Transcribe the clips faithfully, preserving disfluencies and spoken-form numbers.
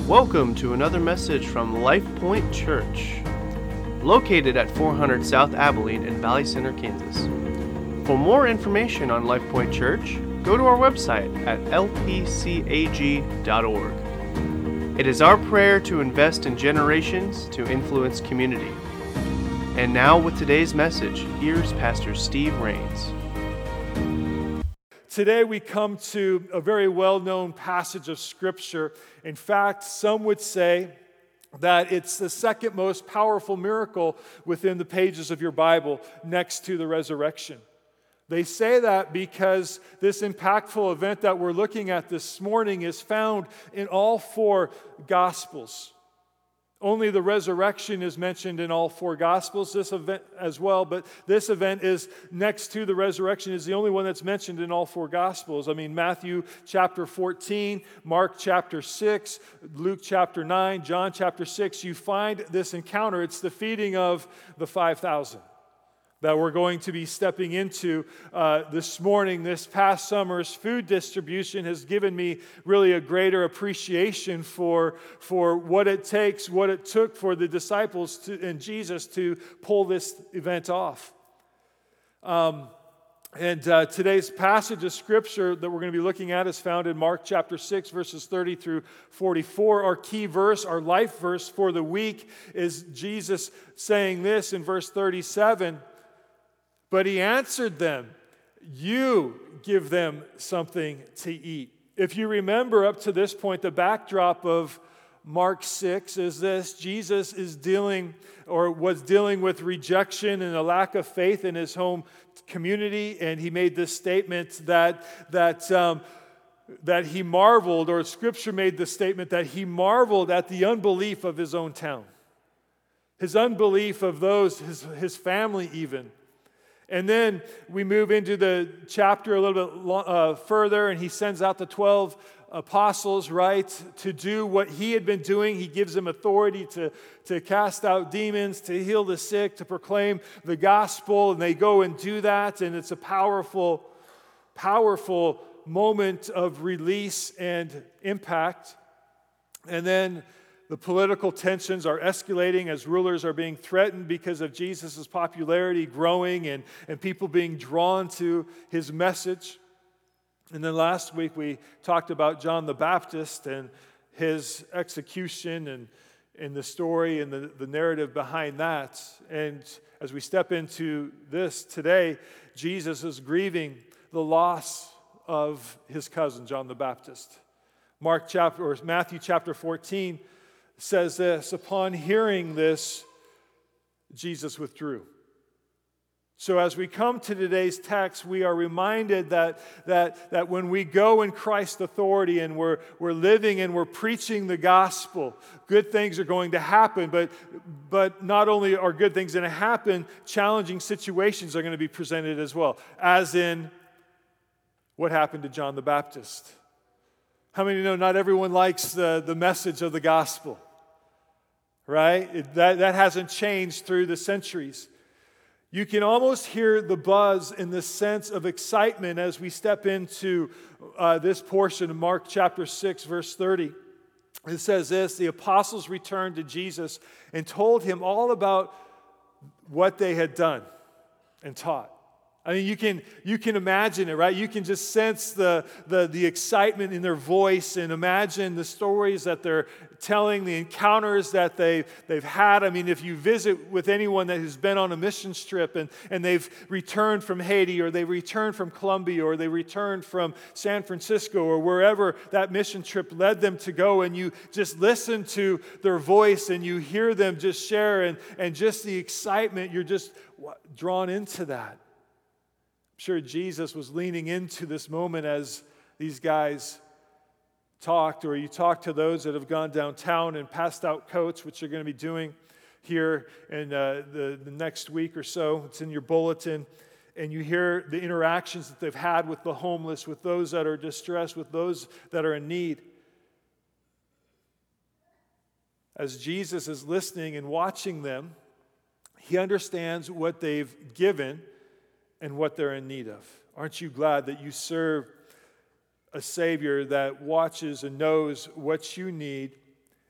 Welcome to another message from Life Point Church, located at four hundred South Abilene in Valley Center, Kansas. For more information on Life Point Church, go to our website at l p c a g dot org. It is our prayer to invest in generations to influence community. And now with today's message, here's Pastor Steve Rains. Today we come to a very well-known passage of Scripture. In fact, some would say that it's the second most powerful miracle within the pages of your Bible, next to the resurrection. They say that because this impactful event that we're looking at this morning is found in all four Gospels. Only the resurrection is mentioned in all four Gospels, this event as well, but this event is next to the resurrection, is the only one that's mentioned in all four Gospels. I mean, Matthew chapter fourteen, Mark chapter six, Luke chapter nine, John chapter six, you find this encounter. It's the feeding of the five thousand that we're going to be stepping into uh, this morning. This past summer's food distribution has given me really a greater appreciation for, for what it takes, what it took for the disciples to, and Jesus to pull this event off. Um, and uh, today's passage of Scripture that we're going to be looking at is found in Mark chapter six, verses thirty through forty-four. Our key verse, our life verse for the week is Jesus saying this in verse thirty-seven. But he answered them, "You give them something to eat." If you remember up to this point, the backdrop of Mark six is this: Jesus is dealing or was dealing with rejection and a lack of faith in his home community, and he made this statement that that um, that he marveled, or Scripture made the statement that he marveled at the unbelief of his own town, his unbelief of those, his, his family even. And then we move into the chapter a little bit uh, further, and he sends out the twelve apostles, right, to do what he had been doing. He gives them authority to, to cast out demons, to heal the sick, to proclaim the gospel, and they go and do that, and it's a powerful, powerful moment of release and impact. And then the political tensions are escalating as rulers are being threatened because of Jesus' popularity growing and, and people being drawn to his message. And then last week we talked about John the Baptist and his execution and, and the story and the, the narrative behind that. And as we step into this today, Jesus is grieving the loss of his cousin, John the Baptist. Mark chapter, or Matthew chapter fourteen says this: upon hearing this, Jesus withdrew. So as we come to today's text, we are reminded that, that, that when we go in Christ's authority and we're, we're living and we're preaching the gospel, good things are going to happen. But, but not only are good things going to happen, challenging situations are going to be presented as well, as in what happened to John the Baptist. How many know not everyone likes the, the message of the gospel? Right? It, that, that hasn't changed through the centuries. You can almost hear the buzz in the sense of excitement as we step into uh, this portion of Mark chapter six, verse thirty. It says this: the apostles returned to Jesus and told him all about what they had done and taught. I mean, you can you can imagine it, right? You can just sense the, the, the excitement in their voice and imagine the stories that they're telling, the encounters that they've, they've had. I mean, if you visit with anyone that has been on a mission trip and, and they've returned from Haiti, or they returned from Colombia, or they returned from San Francisco, or wherever that mission trip led them to go, and you just listen to their voice and you hear them just share and, and just the excitement, you're just drawn into that. I'm sure Jesus was leaning into this moment as these guys talked, or you talk to those that have gone downtown and passed out coats, which you're going to be doing here in uh, the, the next week or so. It's in your bulletin. And you hear the interactions that they've had with the homeless, with those that are distressed, with those that are in need. As Jesus is listening and watching them, he understands what they've given and what they're in need of. Aren't you glad that you serve a Savior that watches and knows what you need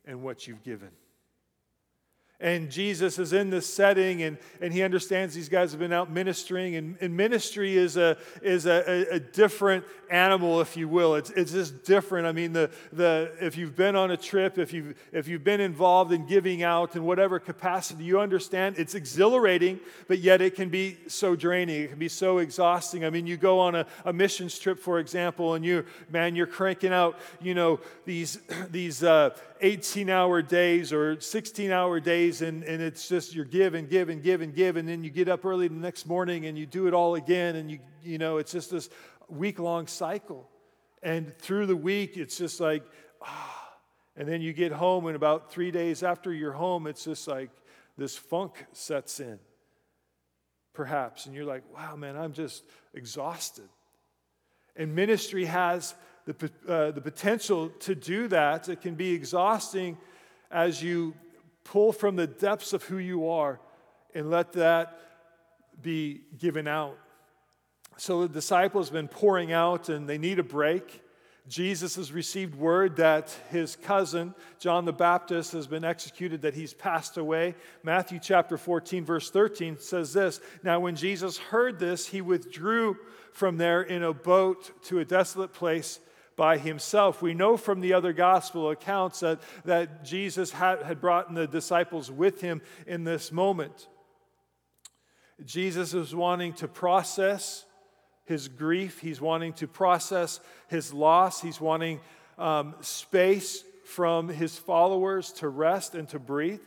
and what you've given. And Jesus is in this setting, and, and he understands these guys have been out ministering, and, and ministry is a is a, a, a different animal, if you will. It's it's just different. I mean, the the if you've been on a trip, if you've if you've been involved in giving out in whatever capacity, you understand it's exhilarating, but yet it can be so draining. It can be so exhausting. I mean, you go on a, a missions trip, for example, and you man, you're cranking out, you know, these these uh, eighteen-hour days or sixteen-hour days. And, and it's just you're give and give and give and give, and then you get up early the next morning and you do it all again, and you you know it's just this week-long cycle. And through the week, it's just like, ah. And then you get home, and about three days after you're home, it's just like this funk sets in, perhaps. And you're like, wow, man, I'm just exhausted. And ministry has the, uh, the potential to do that. It can be exhausting as you pull from the depths of who you are and let that be given out. So the disciples have been pouring out and they need a break. Jesus has received word that his cousin, John the Baptist, has been executed, that he's passed away. Matthew chapter fourteen, verse thirteen says this, "Now when Jesus heard this, he withdrew from there in a boat to a desolate place by himself." We know from the other gospel accounts that, that Jesus had, had brought the disciples with him in this moment. Jesus is wanting to process his grief. He's wanting to process his loss. He's wanting um, space from his followers to rest and to breathe.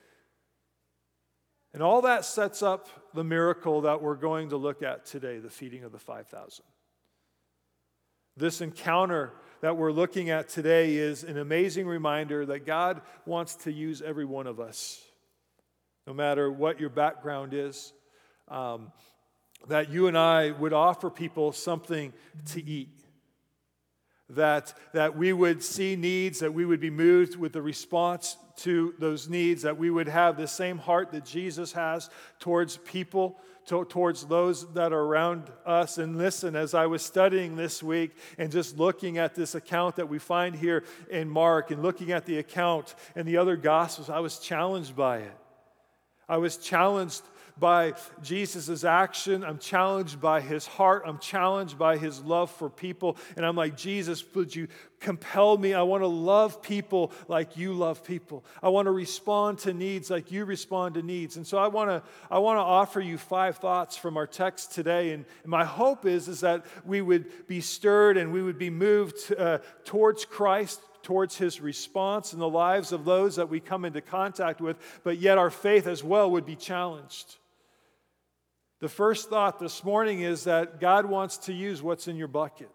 And all that sets up the miracle that we're going to look at today, the feeding of the five thousand. This encounter that we're looking at today is an amazing reminder that God wants to use every one of us, no matter what your background is, um, that you and I would offer people something to eat, that, that we would see needs, that we would be moved with the response to those needs, that we would have the same heart that Jesus has towards people, to, towards those that are around us. And listen, as I was studying this week and just looking at this account that we find here in Mark and looking at the account in the other Gospels, I was challenged by it. I was challenged by Jesus' action. I'm challenged by his heart. I'm challenged by his love for people. And I'm like, Jesus, would you compel me? I want to love people like you love people. I want to respond to needs like you respond to needs. And so I want to I want to offer you five thoughts from our text today. And my hope is, is that we would be stirred and we would be moved uh, towards Christ, towards his response in the lives of those that we come into contact with, but yet our faith as well would be challenged. The first thought this morning is that God wants to use what's in your bucket.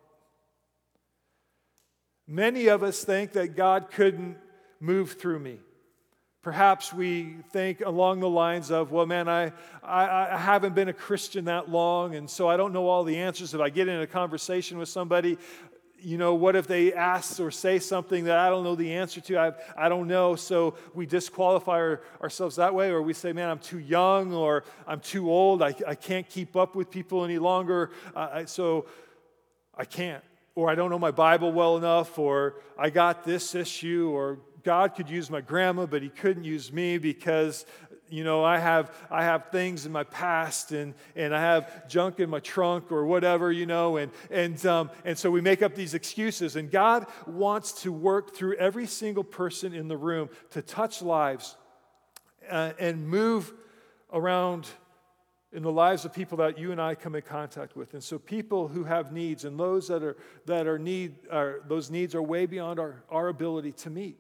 Many of us think that God couldn't move through me. Perhaps we think along the lines of, well, man, I, I, I haven't been a Christian that long, and so I don't know all the answers. If I get in a conversation with somebody, you know, what if they ask or say something that I don't know the answer to? I, I don't know, so we disqualify our, ourselves that way, or we say, man, I'm too young, or I'm too old, I, I can't keep up with people any longer, uh, I, so I can't. Or I don't know my Bible well enough, or I got this issue, or God could use my grandma, but he couldn't use me because, you know, I have I have things in my past, and, and I have junk in my trunk or whatever, you know, and and um, and so we make up these excuses. And God wants to work through every single person in the room to touch lives uh, and move around in the lives of people that you and I come in contact with. And so people who have needs, and those that are that are need are those needs are way beyond our, our ability to meet.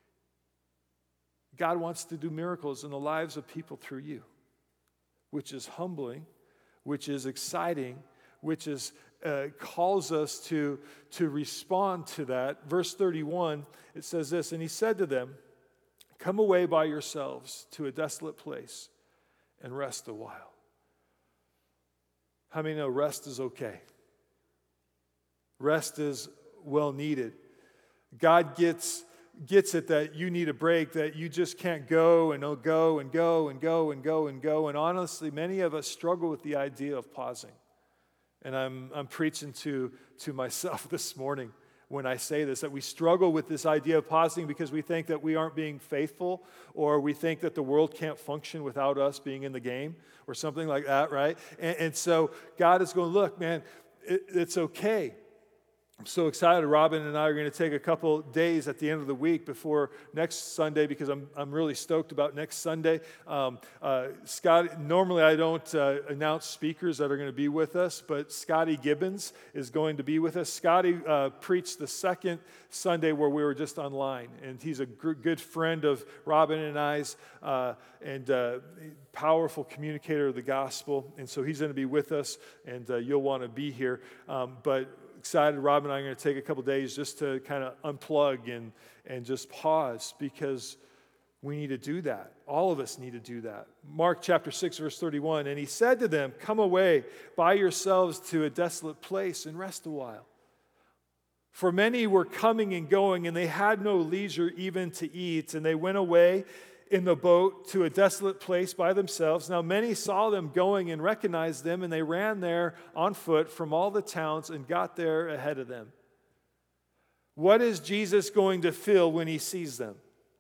God wants to do miracles in the lives of people through you, which is humbling, which is exciting, which is uh, calls us to, to respond to that. Verse thirty-one, it says this, and he said to them, come away by yourselves to a desolate place and rest a while. How many know rest is okay? Rest is well needed. God gets gets it that you need a break, that you just can't go and go and go and go and go and go. And honestly, many of us struggle with the idea of pausing. And I'm I'm preaching to, to myself this morning. when I say this, that we struggle with this idea of pausing because we think that we aren't being faithful, or we think that the world can't function without us being in the game, or something like that, right? And, and so God is going, look, man, it, it's okay. I'm so excited. Robin and I are going to take a couple days at the end of the week before next Sunday, because I'm I'm really stoked about next Sunday. Um, uh, Scott, normally I don't uh, announce speakers that are going to be with us, but Scotty Gibbons is going to be with us. Scotty uh, preached the second Sunday where we were just online, and he's a g- good friend of Robin and I's, uh, and uh, powerful communicator of the gospel, and so he's going to be with us, and uh, you'll want to be here. Um, but excited, Rob and I are going to take a couple days just to kind of unplug and, and just pause, because we need to do that. All of us need to do that. Mark chapter six, verse thirty-one, and he said to them, come away by yourselves to a desolate place and rest a while. For many were coming and going, and they had no leisure even to eat, and they went away in the boat to a desolate place by themselves. Now many saw them going and recognized them, and they ran there on foot from all the towns and got there ahead of them. What is Jesus going to feel when he sees them?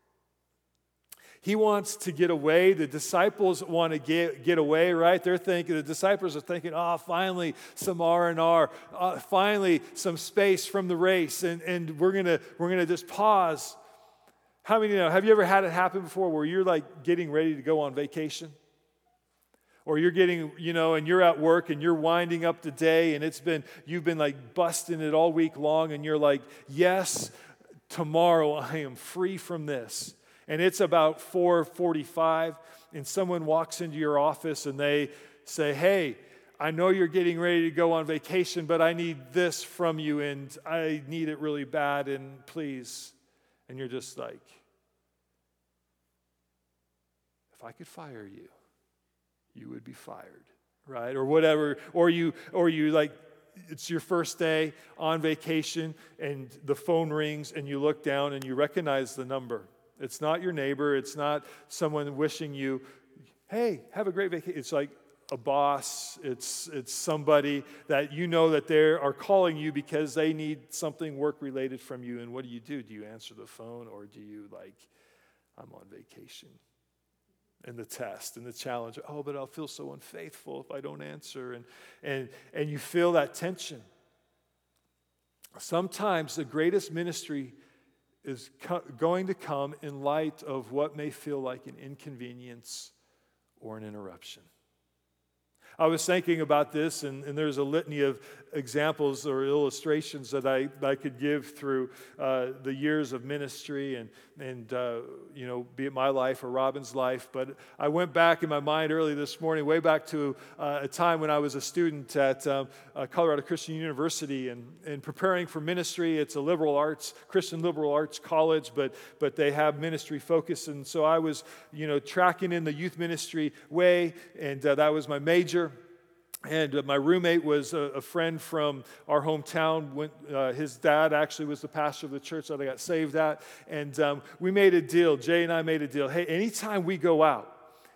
He wants to get away. The disciples want to get, get away, right? They're thinking, the disciples are thinking, oh, finally some R and R, uh, finally some space from the race, and, and we're gonna we're gonna just pause. How many know, have you ever had it happen before where you're like getting ready to go on vacation? Or you're getting, you know, and you're at work and you're winding up the day, and it's been, you've been like busting it all week long, and you're like, yes, tomorrow I am free from this. And it's about four forty-five, and someone walks into your office and they say, hey, I know you're getting ready to go on vacation, but I need this from you, and I need it really bad, and please. And you're just like, if I could fire you, you would be fired, right? Or whatever. Or you, or you like, it's your first day on vacation, and the phone rings, and you look down and you recognize the number. It's not your neighbor. It's not someone wishing you, hey, have a great vacation. It's like a boss. It's it's somebody that you know that they are calling you because they need something work-related from you. And what do you do? Do you answer the phone, or do you like, I'm on vacation? And the test and the challenge, oh, but I'll feel so unfaithful if I don't answer. And and and you feel that tension. Sometimes the greatest ministry is co- going to come in light of what may feel like an inconvenience or an interruption. I was thinking about this, and, and there's a litany of examples or illustrations that I, that I could give through uh, the years of ministry and, and uh, you know, be it my life or Robin's life. But I went back in my mind early this morning, way back to uh, a time when I was a student at um, uh, Colorado Christian University, and, and preparing for ministry. It's a liberal arts, Christian liberal arts college, but but they have ministry focus. And so I was, you know, tracking in the youth ministry way, and uh, that was my major. And uh, my roommate was a, a friend from our hometown. When, uh, his dad actually was the pastor of the church that I got saved at. And um, we made a deal. Jay and I made a deal. Hey, anytime we go out,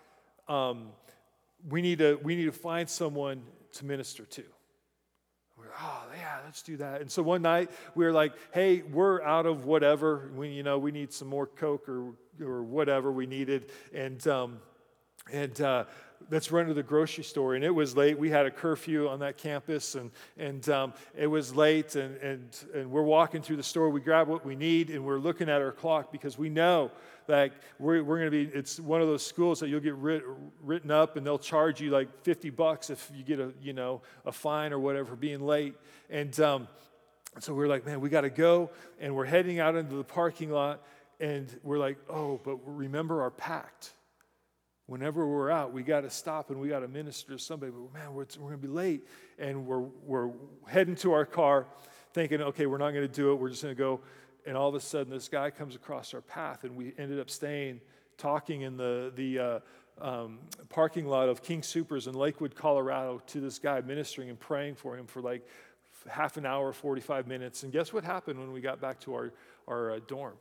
um, we need to we need to find someone to minister to. We're, oh yeah, let's do that. And so one night we were like, hey, we're out of whatever. We you know we need some more Coke or or whatever we needed. And um, and uh, let's run to the grocery store. And it was late. We had a curfew on that campus, and and um, it was late, and, and and we're walking through the store. We grab what we need, and we're looking at our clock because we know that we're, we're going to be, it's one of those schools that you'll get writ, written up, and they'll charge you like fifty bucks if you get a, you know, a fine or whatever for being late. And um, so we're like, man, we got to go, and we're heading out into the parking lot, and we're like, oh, but remember our pact. Whenever we're out, we got to stop and we got to minister to somebody. But man, we're, we're going to be late, and we're we're heading to our car, thinking, okay, we're not going to do it. We're just going to go. And all of a sudden, this guy comes across our path, and we ended up staying, talking in the the uh, um, parking lot of King Soopers in Lakewood, Colorado, to this guy, ministering and praying for him for like half an hour, forty-five minutes. And guess what happened when we got back to our our uh, dorm?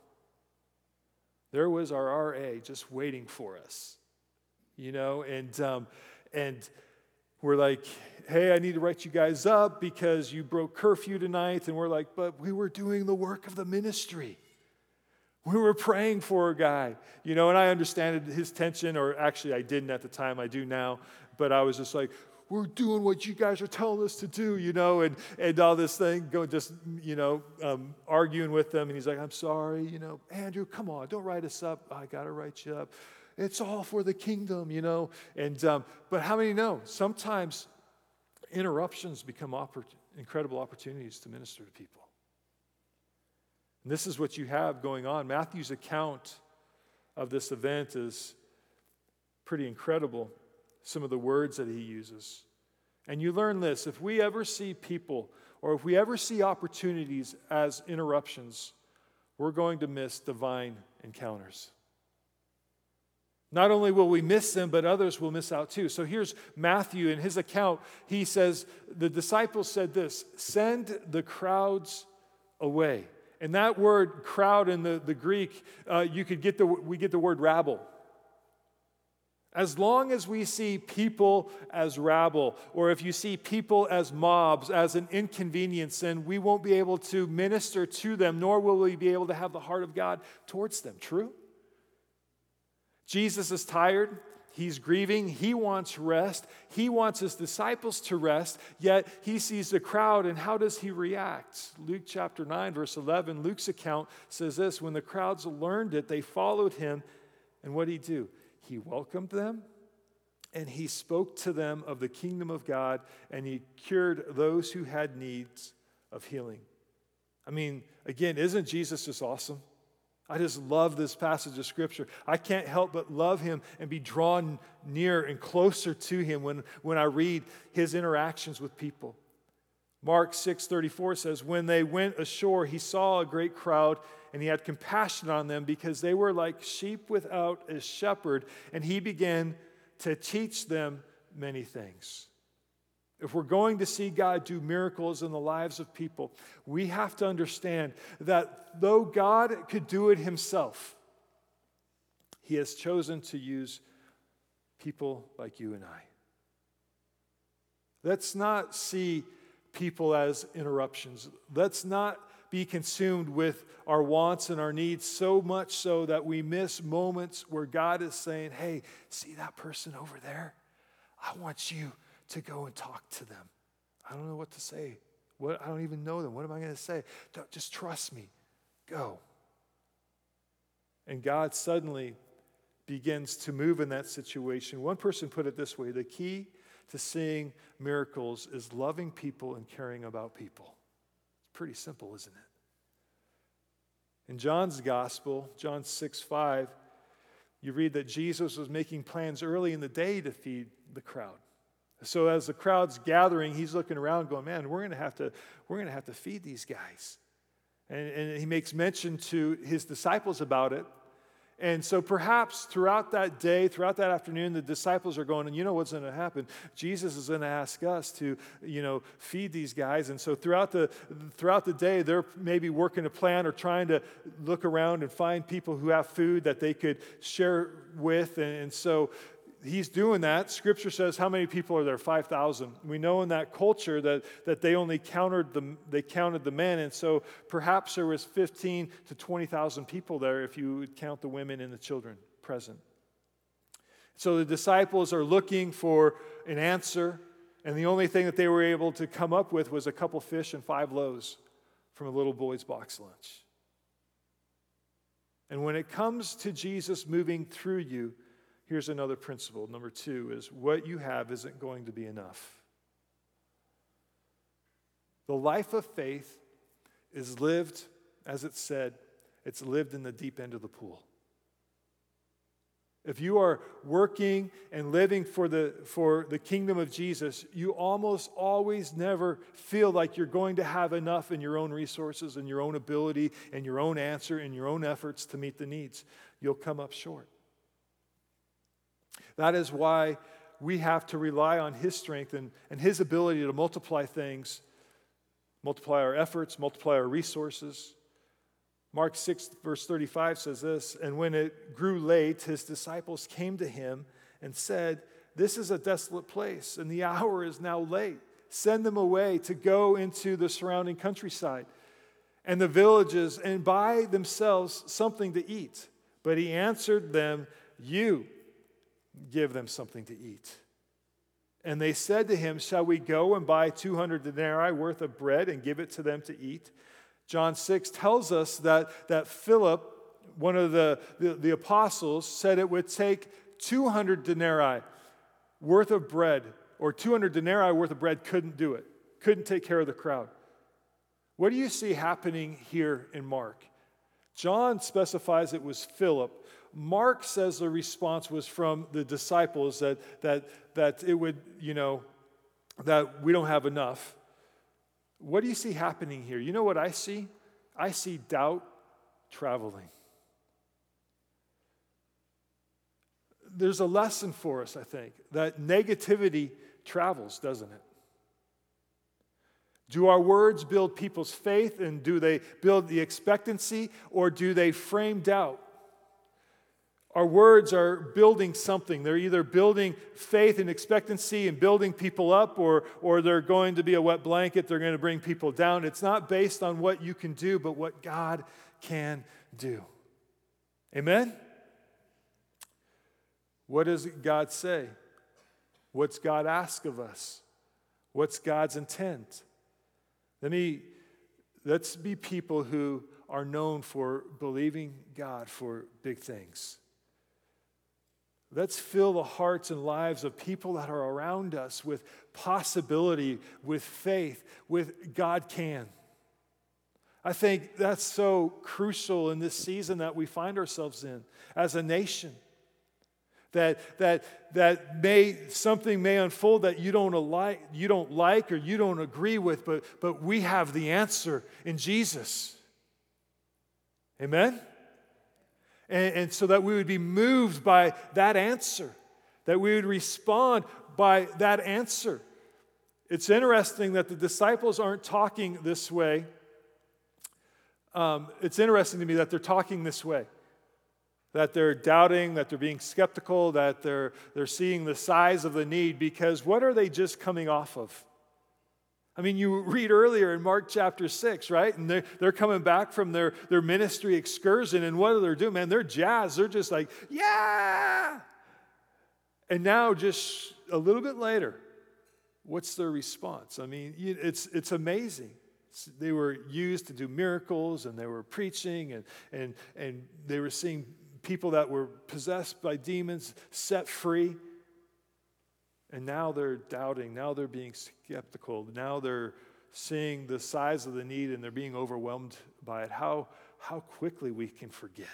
There was our R A just waiting for us. You know, and um, and we're like, hey, I need to write you guys up because you broke curfew tonight. And we're like, but we were doing the work of the ministry. We were praying for a guy, you know, and I understand his tension, or actually I didn't at the time, I do now, but I was just like, we're doing what you guys are telling us to do, you know, and, and all this thing, going just, you know, um, arguing with them, and he's like, I'm sorry, you know, Andrew, come on, don't write us up, I got to write you up. It's all for the kingdom, you know, and, um, but how many know, sometimes interruptions become oppor- incredible opportunities to minister to people. And this is what you have going on. Matthew's account of this event is pretty incredible, some of the words that he uses. And you learn this, if we ever see people, or if we ever see opportunities as interruptions, we're going to miss divine encounters. Not only will we miss them, but others will miss out too. So here's Matthew in his account. He says, the disciples said this, send the crowds away. And that word crowd in the, the Greek, uh, you could get the, we get the word rabble. As long as we see people as rabble, or if you see people as mobs, as an inconvenience, then we won't be able to minister to them, nor will we be able to have the heart of God towards them. True? Jesus is tired. He's grieving. He wants rest. He wants his disciples to rest, yet he sees the crowd, and how does he react? Luke chapter nine, verse eleven, Luke's account says this, when the crowds learned it, they followed him, and what did he do? He welcomed them, and he spoke to them of the kingdom of God, and he cured those who had needs of healing. I mean, again, isn't Jesus just awesome? I just love this passage of Scripture. I can't help but love him and be drawn near and closer to him when, when I read his interactions with people. Mark six thirty-four says, when they went ashore, he saw a great crowd, and he had compassion on them because they were like sheep without a shepherd, and he began to teach them many things. If we're going to see God do miracles in the lives of people, we have to understand that though God could do it himself, he has chosen to use people like you and I. Let's not see people as interruptions. Let's not be consumed with our wants and our needs so much so that we miss moments where God is saying, hey, see that person over there? I want you to go and talk to them. I don't know what to say. What, I don't even know them. What am I going to say? Don't, just trust me. Go. And God suddenly begins to move in that situation. One person put it this way, the key to seeing miracles is loving people and caring about people. It's pretty simple, isn't it? In John's gospel, John six five, you read that Jesus was making plans early in the day to feed the crowd. So as the crowd's gathering, he's looking around going, man, we're going to have to, we're going to have to feed these guys. And, and he makes mention to his disciples about it. And so perhaps throughout that day, throughout that afternoon, the disciples are going, and you know what's going to happen? Jesus is going to ask us to, you know, feed these guys. And so throughout the throughout the day, they're maybe working a plan or trying to look around and find people who have food that they could share with. And, and so he's doing that. Scripture says, how many people are there? five thousand. We know in that culture that, that they only counted the, they counted the men, and so perhaps there was fifteen to twenty thousand people there if you would count the women and the children present. So the disciples are looking for an answer, and the only thing that they were able to come up with was a couple fish and five loaves from a little boy's box lunch. And when it comes to Jesus moving through you, here's another principle. Number two is what you have isn't going to be enough. The life of faith is lived, as it said, it's lived in the deep end of the pool. If you are working and living for the, for the kingdom of Jesus, you almost always never feel like you're going to have enough in your own resources and your own ability and your own answer and your own efforts to meet the needs. You'll come up short. That is why we have to rely on his strength and, and his ability to multiply things, multiply our efforts, multiply our resources. Mark six, verse thirty-five says this, and when it grew late, his disciples came to him and said, this is a desolate place, and the hour is now late. Send them away to go into the surrounding countryside and the villages and buy themselves something to eat. But he answered them, you give them something to eat. And they said to him, shall we go and buy two hundred denarii worth of bread and give it to them to eat? John six tells us that, that Philip, one of the, the, the apostles, said it would take two hundred denarii worth of bread, or two hundred denarii worth of bread couldn't do it, couldn't take care of the crowd. What do you see happening here in Mark? John specifies it was Philip. Mark says the response was from the disciples that, that, that it would, you know, that we don't have enough. What do you see happening here? You know what I see? I see doubt traveling. There's a lesson for us, I think, that negativity travels, doesn't it? Do our words build people's faith, and do they build the expectancy, or do they frame doubt? Our words are building something. They're either building faith and expectancy and building people up, or, or they're going to be a wet blanket. They're going to bring people down. It's not based on what you can do, but what God can do. Amen? What does God say? What's God ask of us? What's God's intent? Let me, let's be people who are known for believing God for big things. Let's fill the hearts and lives of people that are around us with possibility, with faith, with God can. I think that's so crucial in this season that we find ourselves in as a nation. That, that, that may, something may unfold that you don't like, you don't like or you don't agree with, but, but we have the answer in Jesus. Amen? And, and so that we would be moved by that answer, that we would respond by that answer. It's interesting that the disciples aren't talking this way. Um, it's interesting to me that they're talking this way. That they're doubting, that they're being skeptical, that they're, they're seeing the size of the need, because what are they just coming off of? I mean, you read earlier in Mark chapter six, right? And they're, they're coming back from their, their ministry excursion, and what are they doing? Man, they're jazzed. They're just like, yeah! And now just a little bit later, what's their response? I mean, it's, it's amazing. They were used to do miracles, and they were preaching, and, and, and they were seeing people that were possessed by demons set free. And now they're doubting. Now they're being skeptical. Now they're seeing the size of the need, and they're being overwhelmed by it. How, how quickly we can forget.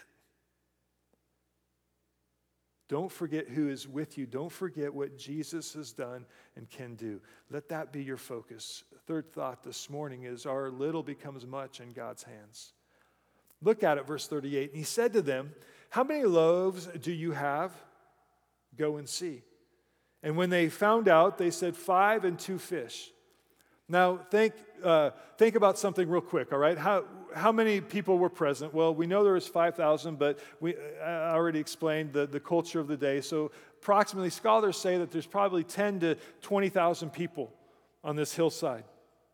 Don't forget who is with you. Don't forget what Jesus has done and can do. Let that be your focus. Third thought this morning is our little becomes much in God's hands. Look at it, verse thirty-eight. And he said to them, how many loaves do you have? Go and see. And when they found out, they said, five and two fish. Now, think uh, think about something real quick, all right? How, how many people were present? Well, we know there was five thousand, but we, I already explained the, the culture of the day. So approximately, scholars say that there's probably ten to twenty thousand people on this hillside.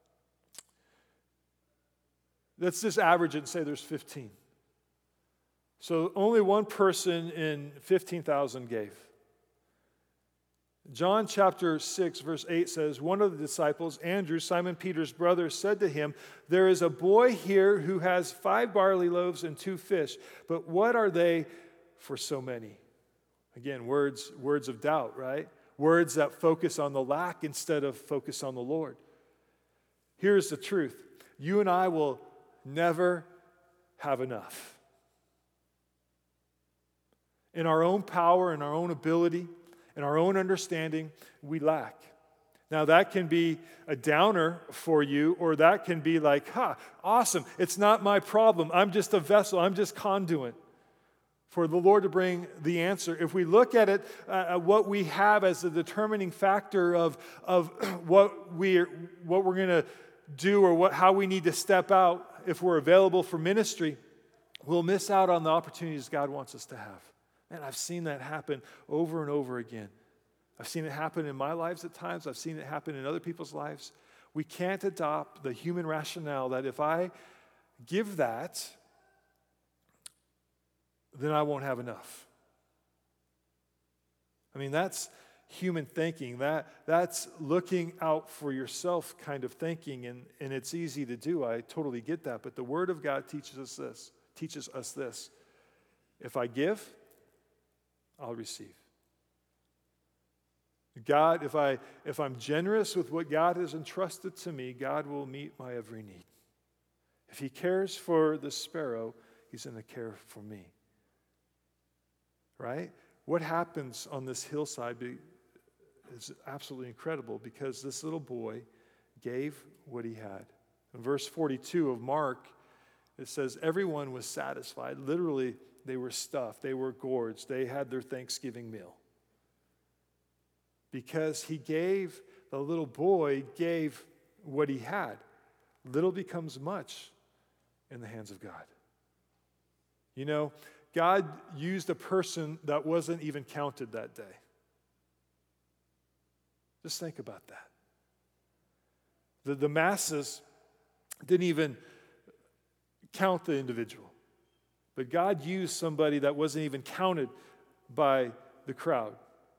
Let's just average it and say there's fifteen. So only one person in fifteen thousand gave. John chapter six, verse eight says, one of the disciples, Andrew, Simon Peter's brother, said to him, there is a boy here who has five barley loaves and two fish, but what are they for so many? Again, words, words of doubt, right? Words that focus on the lack instead of focus on the Lord. Here's the truth. You and I will never have enough. In our own power, in our own ability, in our own understanding, we lack. Now, that can be a downer for you, or that can be like, ha, huh, awesome. It's not my problem. I'm just a vessel. I'm just conduit for the Lord to bring the answer. If we look at it, uh, what we have as the determining factor of, of what, we're, what we're going to do, or what, how we need to step out if we're available for ministry, we'll miss out on the opportunities God wants us to have. Man, I've seen that happen over and over again. I've seen it happen in my lives at times. I've seen it happen in other people's lives. We can't adopt the human rationale that if I give that, then I won't have enough. I mean, that's human thinking. That, that's looking out for yourself kind of thinking, and, and it's easy to do. I totally get that. But the Word of God teaches us this, teaches us this. If I give, I'll receive. God, if I if I'm generous with what God has entrusted to me, God will meet my every need. If He cares for the sparrow, He's going to care for me. Right? What happens on this hillside is absolutely incredible because this little boy gave what he had. In verse forty-two of Mark, it says, everyone was satisfied. Literally, they were stuffed. They were gorged. They had their Thanksgiving meal. Because he gave, the little boy gave what he had. Little becomes much in the hands of God. You know, God used a person that wasn't even counted that day. Just think about that. The, the masses didn't even count the individual. But God used somebody that wasn't even counted by the crowd.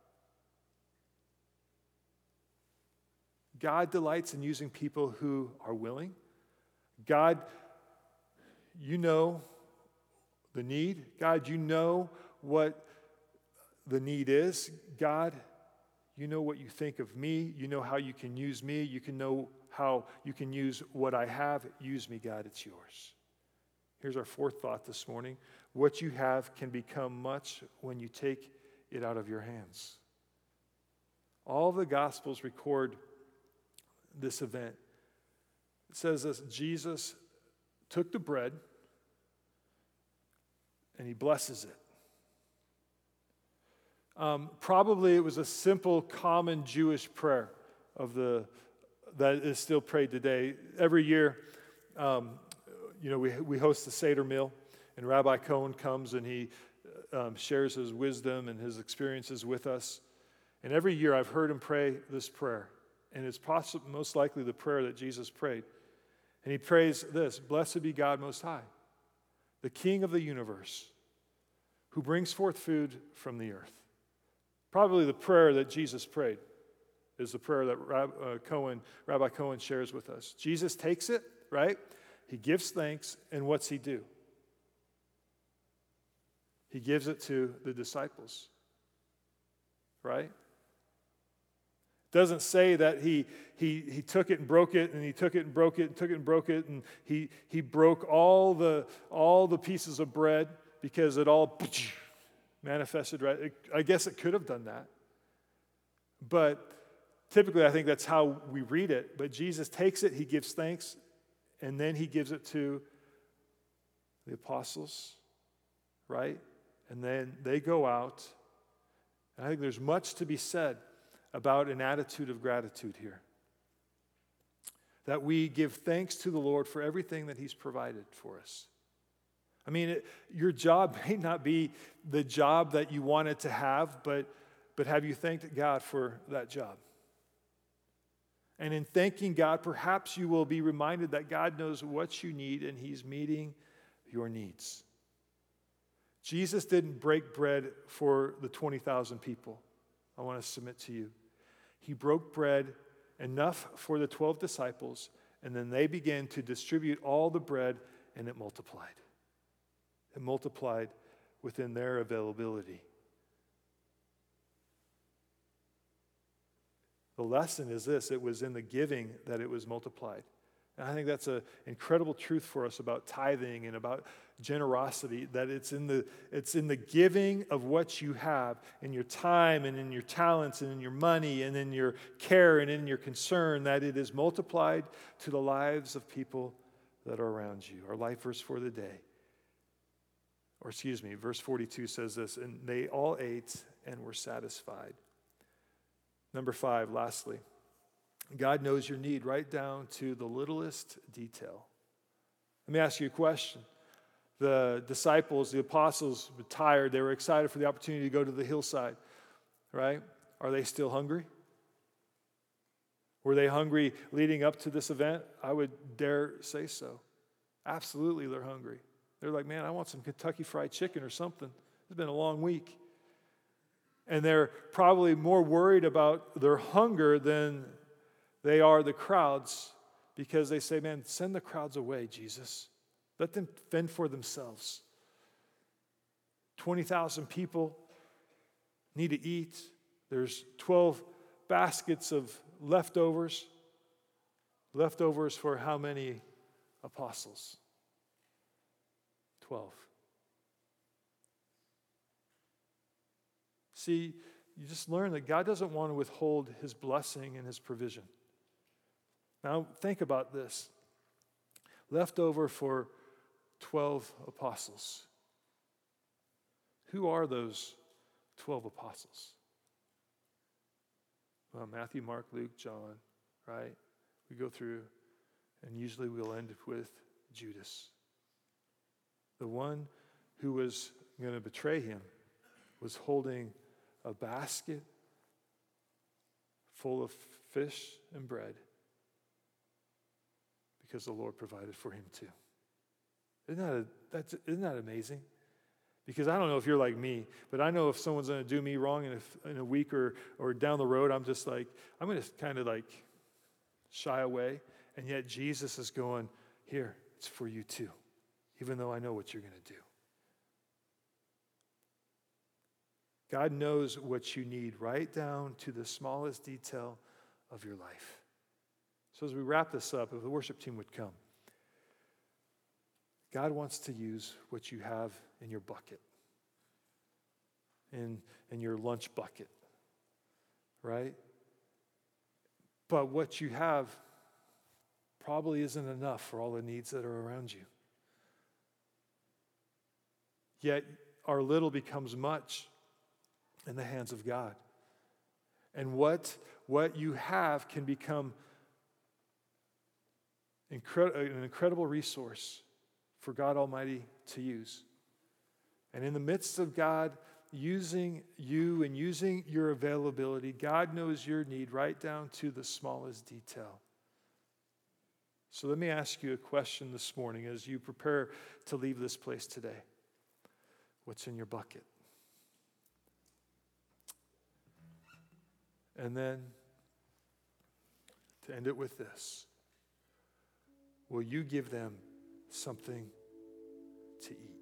God delights in using people who are willing. God, you know the need. God, you know what the need is. God, you know what you think of me. You know how you can use me. You can know how you can use what I have. Use me, God, it's yours. Here's our fourth thought this morning. What you have can become much when you take it out of your hands. All the Gospels record this event. It says this, Jesus took the bread and he blesses it. Um, probably it was a simple, common Jewish prayer of the that is still prayed today. Every year, um, you know, we we host the Seder meal, and Rabbi Cohen comes and he um, shares his wisdom and his experiences with us. And every year, I've heard him pray this prayer. And it's possibly, most likely the prayer that Jesus prayed. And he prays this, blessed be God Most High, the King of the universe, who brings forth food from the earth. Probably the prayer that Jesus prayed is the prayer that Rab, uh, Cohen, Rabbi Cohen shares with us. Jesus takes it, right? He gives thanks, and what's he do? He gives it to the disciples, right? Doesn't say that he he he took it and broke it and he took it and broke it and took it and broke it and he he broke all the all the pieces of bread because it all manifested right. It, I guess it could have done that. But typically I think that's how we read it. But Jesus takes it, he gives thanks, and then he gives it to the apostles, right? And then they go out. And I think there's much to be said about an attitude of gratitude here. That we give thanks to the Lord for everything that he's provided for us. I mean, it, your job may not be the job that you wanted to have, but, but have you thanked God for that job? And in thanking God, perhaps you will be reminded that God knows what you need and he's meeting your needs. Jesus didn't break bread for the twenty thousand people. I want to submit to you. He broke bread enough for the twelve disciples, and then they began to distribute all the bread, and it multiplied. It multiplied within their availability. The lesson is this, it was in the giving that it was multiplied. And I think that's an incredible truth for us about tithing and about generosity, that it's in the it's in the giving of what you have, in your time and in your talents and in your money and in your care and in your concern, that it is multiplied to the lives of people that are around you. Our life verse for the day. Or excuse me, verse forty-two says this, and they all ate and were satisfied. Number five, lastly, God knows your need right down to the littlest detail. Let me ask you a question. The disciples, the apostles were tired. They were excited for the opportunity to go to the hillside, right? Are they still hungry? Were they hungry leading up to this event? I would dare say so. Absolutely, they're hungry. They're like, man, I want some Kentucky Fried Chicken or something. It's been a long week. And they're probably more worried about their hunger than they are the crowds, because they say, man, send the crowds away, Jesus. Let them fend for themselves. twenty thousand people need to eat. There's twelve baskets of leftovers. Leftovers for how many apostles? twelve. See, you just learn that God doesn't want to withhold his blessing and his provision. Now, think about this. Leftover for twelve apostles. Who are those twelve apostles? Well, Matthew, Mark, Luke, John, right? We go through, and usually we'll end with Judas. The one who was going to betray him was holding a basket full of fish and bread because the Lord provided for him too. Isn't that, a, that's, isn't that amazing? Because I don't know if you're like me, but I know if someone's going to do me wrong in a, in a week or, or down the road, I'm just like, I'm going to kind of like shy away. And yet Jesus is going, here, it's for you too, even though I know what you're going to do. God knows what you need right down to the smallest detail of your life. So as we wrap this up, if the worship team would come, God wants to use what you have in your bucket, in, in your lunch bucket, right? But what you have probably isn't enough for all the needs that are around you. Yet our little becomes much in the hands of God. And what, what you have can become incre- an incredible resource for God Almighty to use. And in the midst of God using you and using your availability, God knows your need right down to the smallest detail. So let me ask you a question this morning as you prepare to leave this place today. What's in your bucket? And then, to end it with this, will you give them something to eat?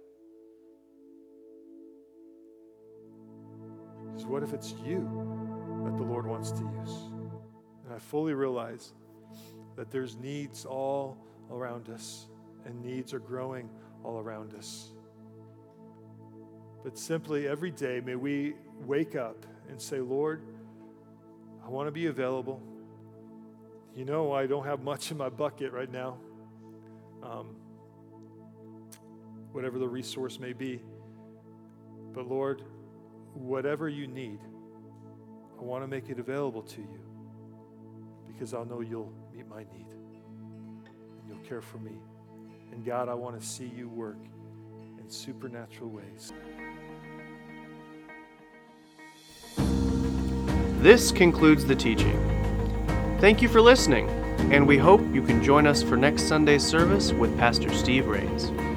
Because what if it's you that the Lord wants to use? And I fully realize that there's needs all around us, and needs are growing all around us. But simply every day, may we wake up and say, Lord, I want to be available. You know, I don't have much in my bucket right now. Um, whatever the resource may be. But Lord, whatever you need, I want to make it available to you because I'll know you'll meet my need and you'll care for me. And God, I want to see you work in supernatural ways. This concludes the teaching. Thank you for listening, and we hope you can join us for next Sunday's service with Pastor Steve Rains.